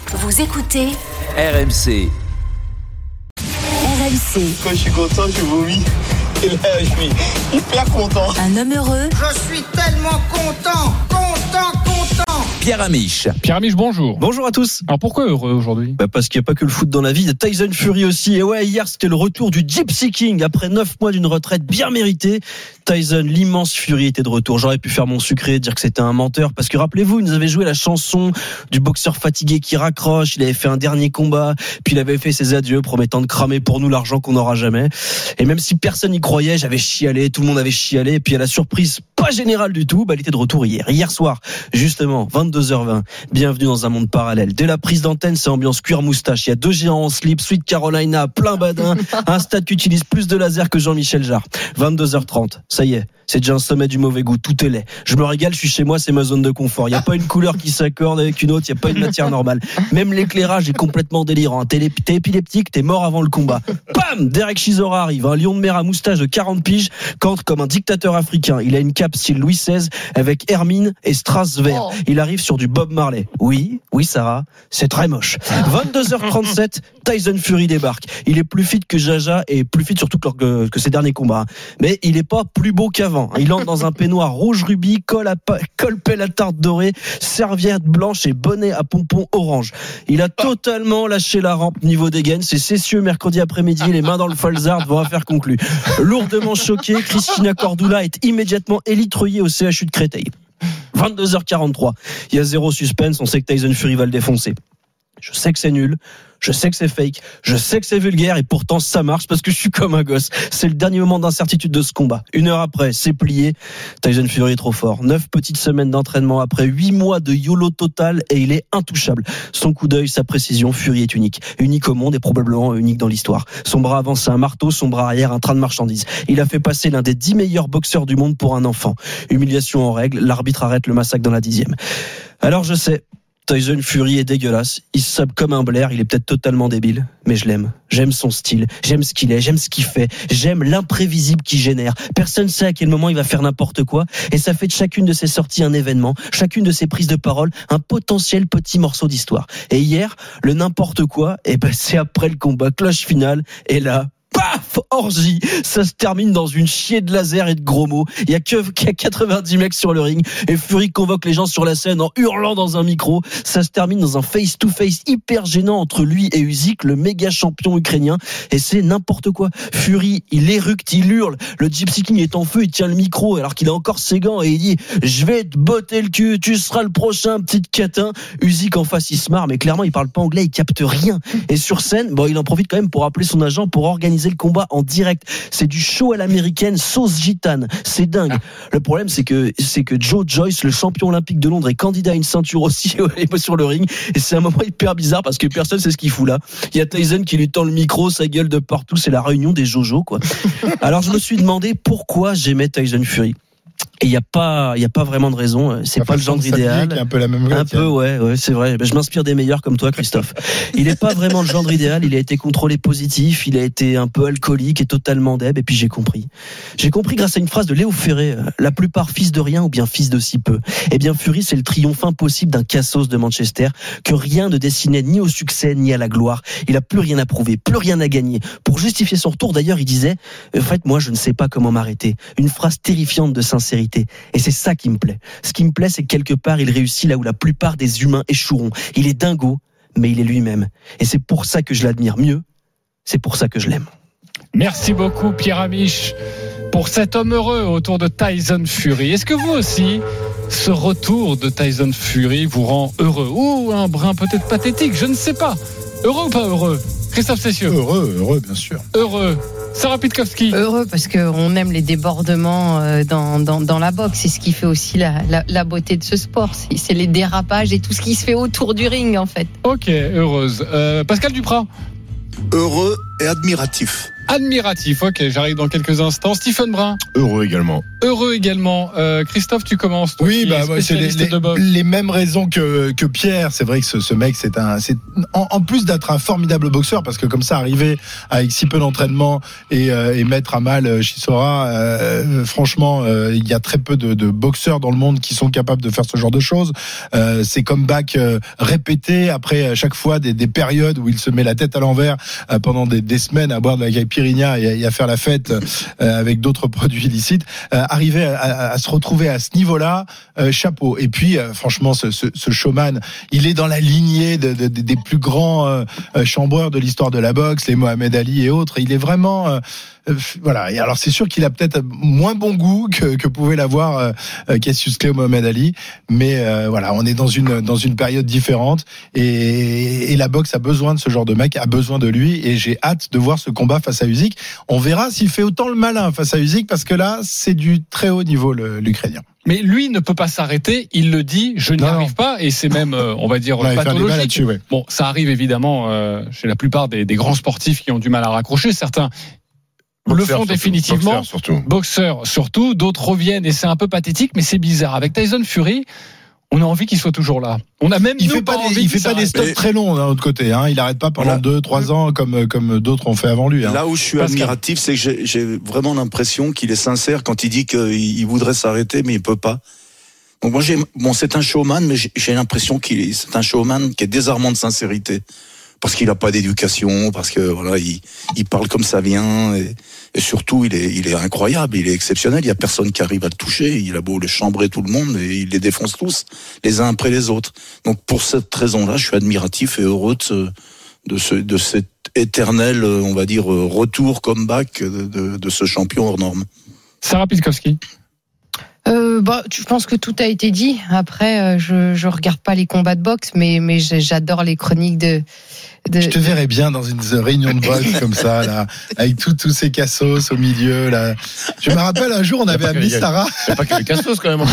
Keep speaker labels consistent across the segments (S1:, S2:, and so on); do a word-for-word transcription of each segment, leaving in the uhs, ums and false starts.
S1: Vous écoutez
S2: R M C.
S1: R M C.
S3: Quand je suis content, je vomis. Et là, je suis hyper content.
S1: Un homme heureux.
S4: Je suis tellement content, content, content.
S2: Pierre Amiche.
S5: Pierre Amiche, bonjour.
S6: Bonjour à tous.
S5: Alors pourquoi heureux aujourd'hui ?
S6: Bah parce qu'il n'y a pas que le foot dans la vie, il y a Tyson Fury aussi. Et ouais, hier c'était le retour du Gypsy King après neuf mois d'une retraite bien méritée. Tyson, l'immense Fury, était de retour. J'aurais pu faire mon sucré et dire que c'était un menteur, parce que rappelez-vous, il nous avait joué la chanson du boxeur fatigué qui raccroche. Il avait fait un dernier combat, puis il avait fait ses adieux promettant de cramer pour nous l'argent qu'on n'aura jamais. Et même si personne n'y croyait, j'avais chialé, tout le monde avait chialé, et puis à la surprise pas générale du tout, bah il était de retour hier. Hier soir, justement, vingt-deux heures vingt. Bienvenue dans un monde parallèle. Dès la prise d'antenne, c'est ambiance cuir moustache. Il y a deux géants en slip, Sweet Carolina, plein badin, un stade qui utilise plus de laser que Jean-Michel Jarre. vingt-deux heures trente. Ça y est, c'est déjà un sommet du mauvais goût. Tout est laid. Je me régale, je suis chez moi, c'est ma zone de confort. Il n'y a pas une couleur qui s'accorde avec une autre, il n'y a pas une matière normale. Même l'éclairage est complètement délirant. T'es, t'es épileptique, t'es mort avant le combat. Bam! Derek Chisora arrive, un lion de mer à moustache de quarante piges, campe comme un dictateur africain. Il a une cape style Louis seize avec hermine et strass vert. Oh. Il arrive sur du Bob Marley. Oui, oui Sarah, c'est très moche. vingt-deux heures trente-sept, Tyson Fury débarque. Il est plus fit que Jaja et plus fit surtout que, que ses derniers combats. Mais il est pas plus beau qu'avant. Il entre dans un peignoir rouge rubis, col à pa- col pelle à tarte dorée, serviette blanche et bonnet à pompons orange. Il a totalement lâché la rampe niveau des gaines. C'est Cessieux mercredi après-midi, les mains dans le falzard, vont affaire conclue. Lourdement choqué, Christina Cordula est immédiatement élitreillée au C H U de Créteil. vingt-deux heures quarante-trois. Il y a zéro suspense, on sait que Tyson Fury va le défoncer. Je sais que c'est nul, je sais que c'est fake, je sais que c'est vulgaire et pourtant ça marche parce que je suis comme un gosse. C'est le dernier moment d'incertitude de ce combat. Une heure après, c'est plié. Tyson Fury est trop fort. Neuf petites semaines d'entraînement après huit mois de YOLO total et il est intouchable. Son coup d'œil, sa précision, Fury est unique. Unique au monde et probablement unique dans l'histoire. Son bras avant c'est un marteau, son bras arrière un train de marchandises. Il a fait passer l'un des dix meilleurs boxeurs du monde pour un enfant. Humiliation en règle, l'arbitre arrête le massacre dans la dixième. Alors je sais, Tyson Fury est dégueulasse, il se sape comme un Blair, il est peut-être totalement débile, mais je l'aime. J'aime son style, j'aime ce qu'il est, j'aime ce qu'il fait, j'aime l'imprévisible qu'il génère. Personne ne sait à quel moment il va faire n'importe quoi, et ça fait de chacune de ses sorties un événement, chacune de ses prises de parole, un potentiel petit morceau d'histoire. Et hier, le n'importe quoi, eh ben c'est après le combat, cloche finale, et là, paf, orgie, ça se termine dans une chier de laser et de gros mots. Il y a que qu'il y a quatre-vingt-dix mecs sur le ring et Fury convoque les gens sur la scène en hurlant dans un micro. Ça se termine dans un face-to-face hyper gênant entre lui et Usyk, le méga champion ukrainien, et c'est n'importe quoi. Fury, il éructe, il hurle. Le Gypsy King est en feu, il tient le micro alors qu'il a encore ses gants et il dit « Je vais te botter le cul, tu seras le prochain, petite catin ». Usyk en face, il se marre, mais clairement il parle pas anglais, il capte rien. Et sur scène, bon, il en profite quand même pour appeler son agent pour organiser le combat en direct. C'est du show à l'américaine, sauce gitane. C'est dingue. Le problème, c'est que, c'est que Joe Joyce, le champion olympique de Londres, est candidat à une ceinture aussi sur le ring. Et c'est un moment hyper bizarre parce que personne sait ce qu'il fout là. Il y a Tyson qui lui tend le micro, sa gueule de partout. C'est la réunion des Jojo, quoi. Alors, je me suis demandé pourquoi j'aimais Tyson Fury. Et il y a pas, il y a pas vraiment de raison. C'est pas le genre idéal.
S7: Un peu la même
S6: un peu, ouais, ouais, c'est vrai. Je m'inspire des meilleurs comme toi, Christophe. Il est pas vraiment le genre idéal. Il a été contrôlé positif. Il a été un peu alcoolique et totalement deb. Et puis j'ai compris. J'ai compris grâce à une phrase de Léo Ferré. La plupart fils de rien ou bien fils de si peu. Eh bien, Fury, c'est le triomphe impossible d'un cassos de Manchester que rien ne destinait ni au succès ni à la gloire. Il a plus rien à prouver, plus rien à gagner. Pour justifier son retour, d'ailleurs, il disait, en fait, moi, je ne sais pas comment m'arrêter. Une phrase terrifiante de sincérité. Et c'est ça qui me plaît. Ce qui me plaît, c'est que quelque part, il réussit là où la plupart des humains échoueront. Il est dingo, mais il est lui-même. Et c'est pour ça que je l'admire mieux. C'est pour ça que je l'aime.
S5: Merci beaucoup, Pierre Amiche, pour cet homme heureux autour de Tyson Fury. Est-ce que vous aussi, ce retour de Tyson Fury vous rend heureux? Ou un brin peut-être pathétique, je ne sais pas. Heureux ou pas heureux? Christophe Cessieux.
S7: Heureux, heureux, bien sûr.
S5: Heureux. Sarah Pitkowski.
S8: Heureux parce qu'on aime les débordements dans, dans, dans la boxe. C'est ce qui fait aussi la, la, la beauté de ce sport. C'est, c'est les dérapages et tout ce qui se fait autour du ring, en fait.
S5: Ok, heureuse. Euh, Pascal Duprat.
S3: Heureux et admiratif.
S5: Admiratif, ok, j'arrive dans quelques instants. Stephen Brun.
S7: Heureux également.
S5: Heureux également. Euh, Christophe, tu commences. Toi,
S7: Oui, bah,
S5: ouais,
S7: c'est les, les, les mêmes raisons que, que Pierre. C'est vrai que ce, ce mec, c'est un, c'est, en, en plus d'être un formidable boxeur, parce que comme ça, arriver avec si peu d'entraînement et, euh, et mettre à mal Chisora, euh, franchement, euh, il y a très peu de, de boxeurs dans le monde qui sont capables de faire ce genre de choses. Euh, ces comebacks euh, répétés après chaque fois des, des périodes où il se met la tête à l'envers euh, pendant des, des semaines à boire de la caipirinha et, et à faire la fête euh, avec d'autres produits illicites. Euh, arriver à, à, à se retrouver à ce niveau-là, euh, chapeau. Et puis, euh, franchement, ce, ce, ce showman, il est dans la lignée de, de, de, des plus grands euh, chambreurs de l'histoire de la boxe, les Mohamed Ali et autres. Il est vraiment... Euh, euh, voilà. Et alors, c'est sûr qu'il a peut-être moins bon goût que, que pouvait l'avoir euh, Cassius Clay ou Mohamed Ali. Mais euh, voilà, on est dans une, dans une période différente. Et, et la boxe a besoin de ce genre de mec, a besoin de lui. Et j'ai hâte de voir ce combat face à Usyk. On verra s'il fait autant le malin face à Usyk, parce que là, c'est du très haut niveau, le, l'Ukrainien.
S5: Mais lui ne peut pas s'arrêter, il le dit, je n'y non, arrive pas, et c'est même, euh, on va dire,
S7: ouais,
S5: pathologique. Ouais. Bon, ça arrive évidemment euh, chez la plupart des, des grands sportifs qui ont du mal à raccrocher. Certains boxeur, le font surtout, définitivement, boxeurs surtout. boxeurs surtout, d'autres reviennent, et c'est un peu pathétique, mais c'est bizarre. Avec Tyson Fury, on a envie qu'il soit toujours là. On a même
S7: il
S5: nous
S7: fait pas,
S5: pas
S7: des,
S5: envie
S7: il fait pas des stops mais... très longs d'un autre côté. Hein. Il arrête pas pendant voilà. deux, trois ans comme comme d'autres ont fait avant lui. Hein.
S9: Là où je suis Parce admiratif, que... c'est que j'ai, j'ai vraiment l'impression qu'il est sincère quand il dit qu'il voudrait s'arrêter, mais il peut pas. Donc moi, j'ai, bon, c'est un showman, mais j'ai, j'ai l'impression qu'il est, c'est un showman qui est désarmant de sincérité. Parce qu'il a pas d'éducation, parce que voilà, il, il parle comme ça vient, et, et surtout il est, il est incroyable, il est exceptionnel. Il y a personne qui arrive à le toucher. Il a beau le chambrer tout le monde, et il les défonce tous, les uns après les autres. Donc pour cette raison-là, je suis admiratif et heureux de ce, de ce, de cet éternel, on va dire, retour, comeback de, de, de ce champion hors norme.
S5: Sarah Piskowski.
S8: Euh, bah, je pense que tout a été dit. Après, euh, je je regarde pas les combats de boxe, mais mais j'adore les chroniques de. de
S7: je te verrais bien dans une réunion de boxe comme ça, là, avec tous tous ces cassos au milieu, là. Je me rappelle un jour, on avait amené Sarah.
S10: Il n'y a pas que les cassos quand même. En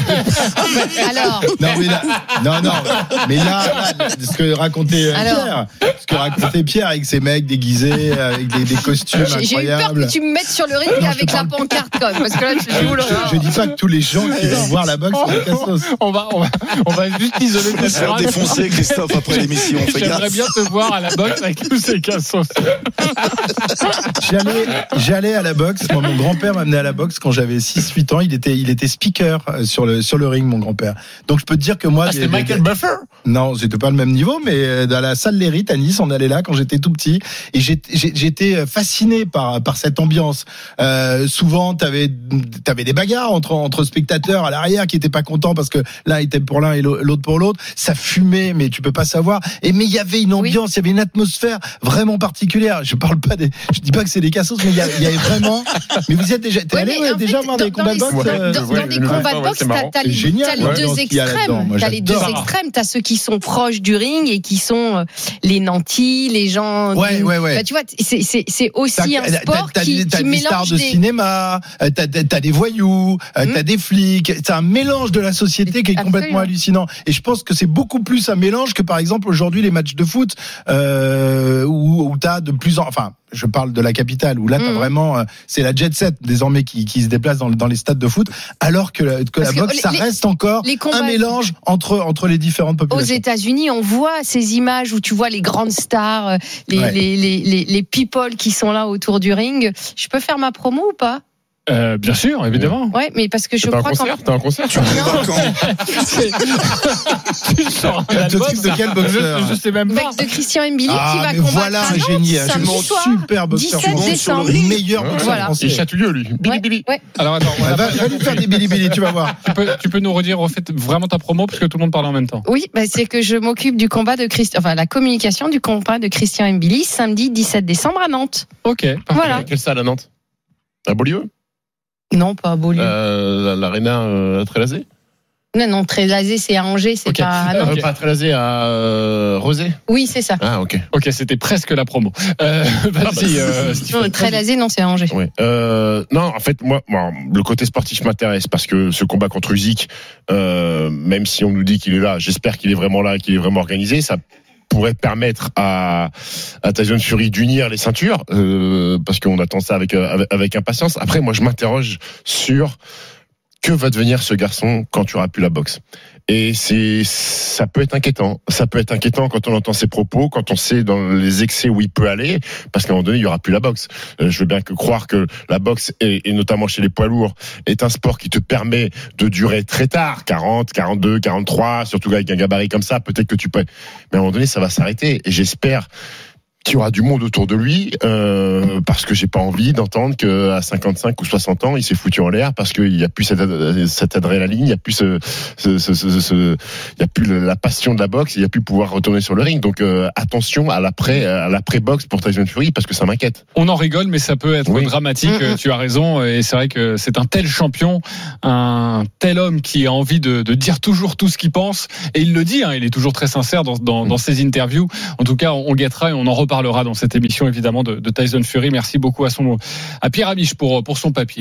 S10: fait.
S8: Alors.
S7: Non mais là, non non, mais là, là ce que racontait Alors. Pierre, ce que racontait Pierre avec ces mecs déguisés, avec des, des costumes
S8: j'ai,
S7: incroyables.
S8: J'ai eu peur que tu me mettes sur le ring non, avec la pancarte quand même, parce que là, je,
S7: je, je dis pas que tous les gens qui vont voir la boxe sont des cassos.
S5: On va, on va, on va juste isoler.
S9: On va se faire défoncer, Christophe, après l'émission.
S5: J'aimerais bien te voir à la boxe avec tous ces cassos.
S7: J'allais, j'allais à la boxe. Moi, mon grand-père m'a amené à la boxe quand j'avais six huit ans. Il était, il était speaker sur le, sur le ring, mon grand-père. Donc, je peux te dire que moi.
S10: Ah, c'était Michael Buffer?
S7: Non, c'était pas le même niveau, mais dans la salle Lérite à Nice, on allait là quand j'étais tout petit. Et j'étais, j'étais fasciné par, par cette ambiance. Euh, souvent, t'avais, t'avais des bagarres entre, entre spectateurs à l'arrière qui étaient pas contents parce que l'un était pour l'un et l'autre pour l'autre. Ça fumait, mais tu peux pas savoir. Et, mais il y avait une ambiance, oui. Il y avait une atmosphère vraiment particulière. Je parle pas des, je dis pas que c'est des cassos, mais il y, il y avait vraiment. Mais vous y êtes déjà, t'es ouais, allé ouais, déjà fait, voir dans, des combats de boxe?
S8: Ouais, euh, dans, dans des combats de boxe, t'as, t'as les, génial, t'as les ouais, deux extrêmes. Moi, t'as les deux extrêmes. T'as ceux qui sont proches du ring et qui sont euh, les nantis, les gens.
S7: Ouais,
S8: du,
S7: ouais, ouais.
S8: Bah, tu vois, c'est, c'est, c'est aussi
S7: t'as,
S8: un sport
S7: t'as,
S8: qui,
S7: t'as
S8: qui
S7: des
S8: mélange
S7: stars de
S8: des...
S7: cinéma, t'as, t'as, t'as des voyous, mmh. T'as des flics. C'est un mélange de la société qui est Absolument. complètement hallucinant. Et je pense que c'est beaucoup plus un mélange que par exemple aujourd'hui les matchs de foot euh, où, où t'as de plus en, enfin. Je parle de la capitale où là t'as mmh. vraiment euh, c'est la jet set désormais qui, qui se déplace dans, dans les stades de foot, alors que la, que la boxe que ça les, reste encore un mélange entre entre les différentes populations.
S8: Aux États-Unis, on voit ces images où tu vois les grandes stars, les ouais. les, les les les people qui sont là autour du ring. Je peux faire ma promo ou pas?
S5: Euh, bien sûr, évidemment.
S8: Ouais, mais parce que je
S10: t'as
S8: crois
S10: un concert, t'as un concert. Tu
S5: sors un album
S7: de quel boxeur?
S5: Je sais même pas.
S8: De Christian Mbili
S7: ah,
S8: qui va
S7: mais
S8: combattre.
S7: Voilà un génie, un super boxeur,
S8: dix-sept décembre,
S7: le meilleur boxeur
S8: voilà.
S7: français.
S10: Et Châtelieu lui. Billy Billy.
S8: Ouais.
S5: Alors attends,
S7: on va, va, va lui faire des Billy Billy, tu vas voir.
S5: Tu peux, tu peux nous redire en fait vraiment ta promo parce que tout le monde parle en même temps.
S8: Oui, bah, c'est que je m'occupe du combat de Christian, enfin la communication du combat de Christian Mbili samedi dix-sept décembre à Nantes.
S5: Ok.
S8: Voilà.
S10: Quelle salle à Nantes? À Beaulieu?
S8: Non, pas à Beaulieu.
S10: Euh, L'Arena euh, à Trélazé?
S8: Non, non, Trélazé, c'est à Angers, c'est okay. pas à Nantes.
S10: Euh, pas à Trélazé, à euh, Rosé?
S8: Oui, c'est ça.
S10: Ah, ok.
S5: Ok, c'était presque la promo. Euh, vas-y, euh,
S8: non, Trélazé, non, c'est à Angers.
S10: Oui. Euh, non, en fait, moi, moi, le côté sportif m'intéresse parce que ce combat contre Usyk, euh, même si on nous dit qu'il est là, j'espère qu'il est vraiment là, qu'il est vraiment organisé, ça pourrait permettre à, à Tyson Fury d'unir les ceintures, euh, parce qu'on attend ça avec, avec, avec impatience. Après, moi, je m'interroge sur que va devenir ce garçon quand tu auras plus la boxe. Et c'est, ça peut être inquiétant. Ça peut être inquiétant quand on entend ses propos, quand on sait dans les excès où il peut aller, parce qu'à un moment donné, il y aura plus la boxe. Je veux bien que croire que la boxe, et, et notamment chez les poids lourds, est un sport qui te permet de durer très tard, quarante, quarante-deux, quarante-trois, surtout avec un gabarit comme ça, peut-être que tu peux. Mais à un moment donné, ça va s'arrêter. Et j'espère qu'il y aura du monde autour de lui, euh, parce que j'ai pas envie d'entendre qu'à cinquante-cinq ou soixante ans, il s'est foutu en l'air parce qu'il y a plus cette, cette adrénaline, il y a plus ce, ce, ce, ce, ce, il y a plus la passion de la boxe, il y a plus pouvoir retourner sur le ring. Donc euh, attention à l'après, à l'après boxe pour Tyson Fury, parce que ça m'inquiète.
S5: On en rigole, mais ça peut être oui. dramatique. Mmh. Tu as raison, et c'est vrai que c'est un tel champion, un tel homme qui a envie de, de dire toujours tout ce qu'il pense, et il le dit, hein, il est toujours très sincère dans, dans, mmh. dans ses interviews. En tout cas, on guettera et on en reparlera. Parlera dans cette émission évidemment de, de Tyson Fury. Merci beaucoup à son à Pierre Amiche pour pour son papier.